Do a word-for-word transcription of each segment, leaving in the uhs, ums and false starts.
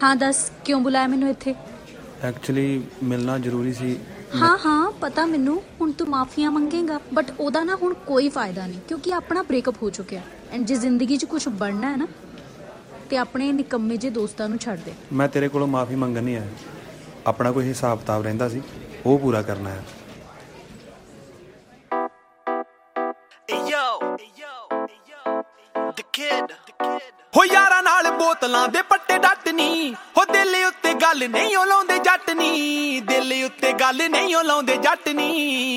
हाँ दस क्यों बुलाया मैनू इत्थे? एक्चुअली मिलना जरूरी सी। हाँ हाँ पता मैनू, हुण तू माफिया मंगेगा बट ओदा ना हुण कोई फायदा नहीं, क्योंकि अपना ब्रेकअप हो चुका है। एंड जे जिंदगी च कुछ बनना है ना ते अपने निकम्मे जे दोस्तां नूं छड्ड दे। मैं तेरे कोलों माफ़ी मंगन नहीं आया, अपना कोई हिसाब किताब रहिंदा सी वो पूरा करना है। हो यारा नाल बोतलां दे पट्टे डट नी, हो दिल उत्ते गल नहीं ओ लाउंदे जट नी, दिल उत्ते गल नहीं ओ लाउंदे जट नी।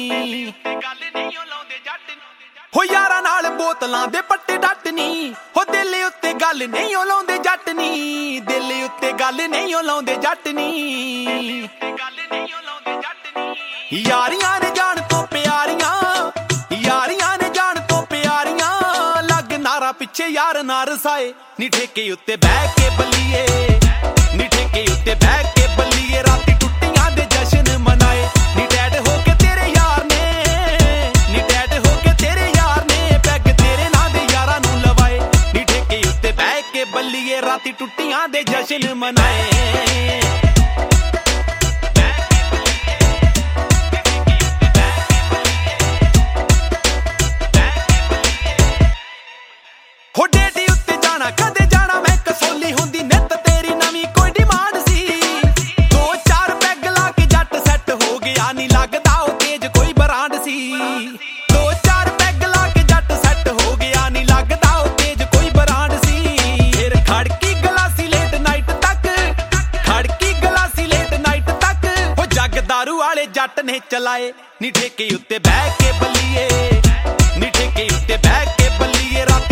हो यारा नाल बोतलां दे पट्टे डट नी, हो दिल उत्ते गल नहीं ओ लाउंदे जट नी, दिल उत्ते गल नहीं ओ लाउंदे जट नी। यारियां ने जान तो प्यारियां, यारियां ने जान तो प्यारियां, लग नारा पिछे यार ना रसाए नी, ठेके उत्ते बह के बल्लीए, नी ठेके उत्ते बह के बल्लीए, राती टुट्टियां दे जश्न मनाए नी, टैट होके तेरे यार ने, नी टैट होके तेरे यार ने, पैग तेरे नां दे यारां नूं लवाए नी, ठेके उत्ते बह के बल्लीए, राती टुट्टियां दे जश्न मनाए। हो डेटी उत्ते जाना कदे जाना मैं कसोली हुंदी, नित तेरी नवीं कोई डिमांड सी, दो चार पैग ला के जट सैट हो गया नी, लगदा ओ तेज कोई ब्रांड सी, दो चार पैग ला के जट सैट हो गया नी, लगदा ओ तेज कोई ब्रांड सी। फिर खड़की गलासी लेट नाइट तक, खड़की गलासी लेट नाइट तक, हो जग दारू वाले जट ने चलाए नी, ठेके उत्ते बह के बल्लीए, नी ठेके उत्ते बह के बल्लीए, राती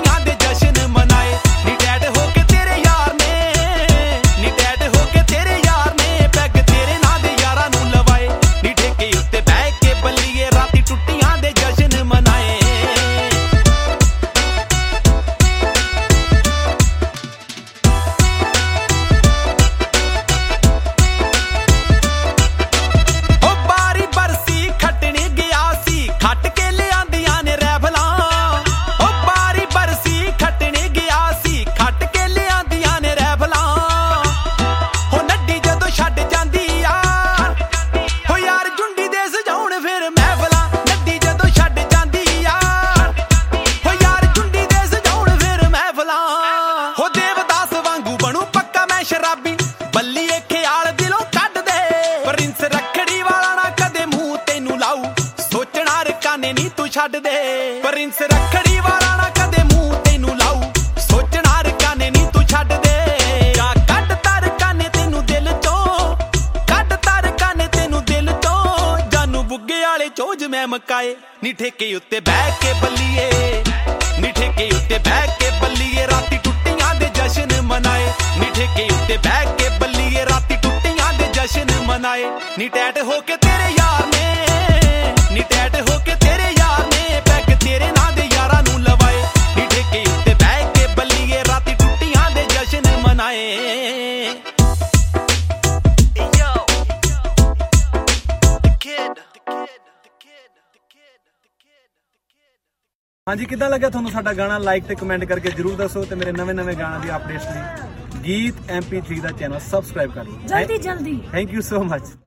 ਛੱਡ ਦੇ, ਪ੍ਰਿੰਸ ਰੱਖੜੀ ਵਾਲਾ ਨਾ ਕਦੇ ਮੂੰਹ ਤੈਨੂੰ ਲਾਊ, ਸੋਚਣਾ ਰਕਾਨੇ ਨੀ ਤੂੰ ਛੱਡ ਦੇ, ਜਾ ਕੱਢ ਤਰ ਕਾਨੇ ਤੈਨੂੰ ਦਿਲ ਚੋਂ, ਕੱਢ ਤਰ ਕਾਨੇ ਤੈਨੂੰ ਦਿਲ ਚੋਂ, ਜਾਨੂ ਬੁੱਗੇ ਵਾਲੇ ਚੋਜ ਮੈਂ ਮਕਾਏ ਨੀ, ਠੇਕੇ ਉੱਤੇ ਬਹਿ ਕੇ ਬੱਲੀਏ, ਨੀ ਠੇਕੇ ਉੱਤੇ ਬਹਿ ਕੇ ਬੱਲੀਏ, ਰਾਤੀ ਟੁੱਟੀਆਂ ਦੇ ਜਸ਼ਨ ਮਨਾਏ ਨੀ, ਠੇਕੇ ਉੱਤੇ ਬਹਿ ਕੇ ਬੱਲੀਏ, ਰਾਤੀ ਟੁੱਟੀਆਂ ਦੇ ਜਸ਼ਨ ਮਨਾਏ ਨੀ, ਟੈਟ ਹੋ ਕੇ ਤੇਰੇ ਯਾਰ ਨੇ, ਨੀ ਟੈਟ ਹੋ ਕੇ ਤੇਰੇ ਯਾਰ ਨੇ, ਪੈਗ ਤੇਰੇ ਨਾਂ ਦੇ ਯਾਰਾਂ ਨੂੰ ਲਵਾਏ ਨੀ, ਠੇਕੇ ਉੱਤੇ ਬਹਿ ਕੇ ਬੱਲੀਏ, ਰਾਤੀ ਟੁੱਟੀਆਂ ਦੇ ਜਸ਼ਨ ਮਨਾਏ। ਹਾਂਜੀ ਕਿੱਦਾਂ ਲੱਗਿਆ ਤੁਹਾਨੂੰ ਸਾਡਾ ਗਾਣਾ? ਲਾਈਕ ਤੇ ਕਮੈਂਟ ਕਰਕੇ ਜਰੂਰ ਦੱਸੋ, ਤੇ ਮੇਰੇ ਨਵੇਂ ਨਵੇਂ ਗਾਣਾ ਦੀ ਅਪਡੇਟਸ ਲਈ ਗੀਤ ਐਮ ਪੀ ਥ੍ਰੀ ਦਾ ਚੈਨਲ ਸਬਸਕ੍ਰਾਈਬ ਕਰ ਲਓ ਜਲਦੀ ਜਲਦੀ। Thank you so much.